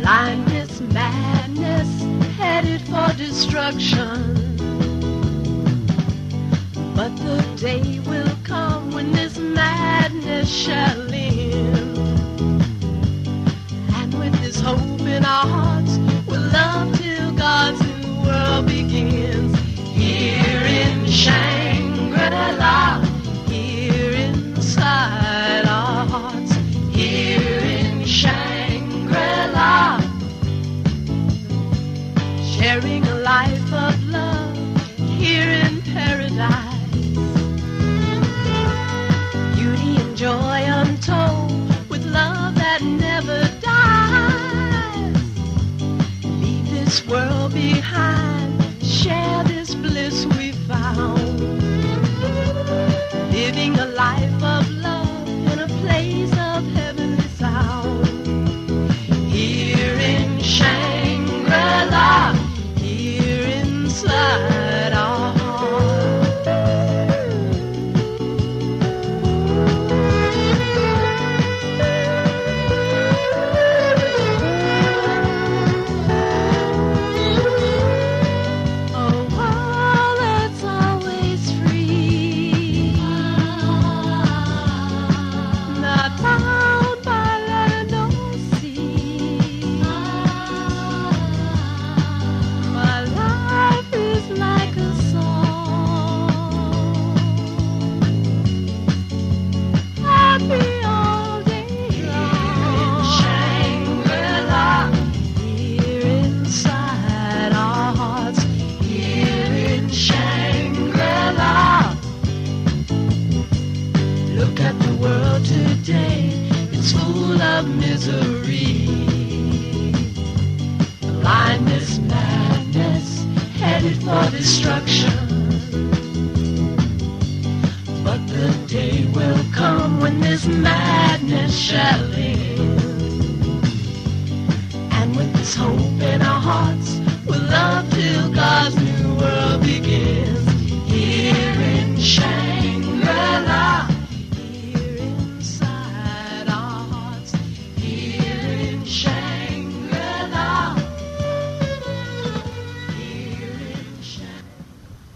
Blindness, madness, headed for destruction. But the day will come when this madness shall end. And with this hope in our hearts, we'll love till God's new world begins. Here in Shangri-La, here inside our hearts, here in Shangri-La, sharing a life of love here in paradise. Beauty and joy untold with love that never dies. Leave this world behind, share this bliss we found. Living a life of love in a place of heavenly sound. Here in Shangri-La, here inside our heart. A world that's always free, not bound by land or sea. My life is like a song, happy all day long. Shangri-La, here inside our hearts, here in Shangri-La. Look at the world today, it's full of misery. Blindness, madness, headed for destruction. But the day will come when this madness shall end. And with this hope in our hearts, we'll love till God's new